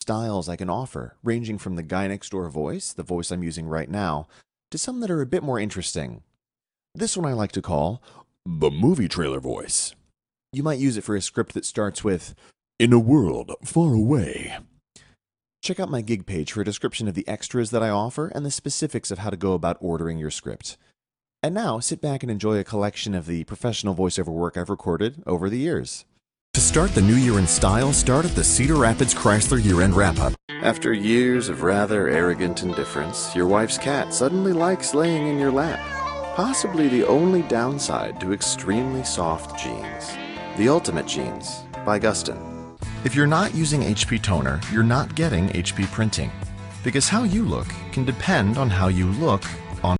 styles I can offer, ranging from the guy next door voice, the voice I'm using right now, to some that are a bit more interesting. This one I like to call the movie trailer voice. You might use it for a script that starts with, "In a world far away." Check out my gig page for a description of the extras that I offer and the specifics of how to go about ordering your script. And now, sit back and enjoy a collection of the professional voiceover work I've recorded over the years. To start the new year in style, start at the Cedar Rapids Chrysler year-end wrap-up. After years of rather arrogant indifference, your wife's cat suddenly likes laying in your lap. Possibly the only downside to extremely soft jeans. The Ultimate Jeans by Gustin. If you're not using HP toner, you're not getting HP printing. Because how you look can depend on how you look